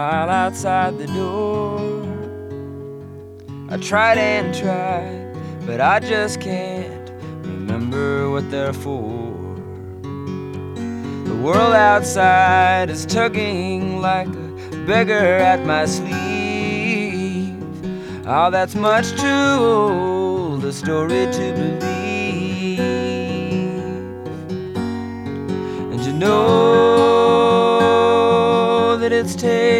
While outside the door, I tried and tried, but I just can't remember what they're for. The world outside is tugging like a beggar at my sleeve. Oh, that's much too old a story to believe. And you know that it's taken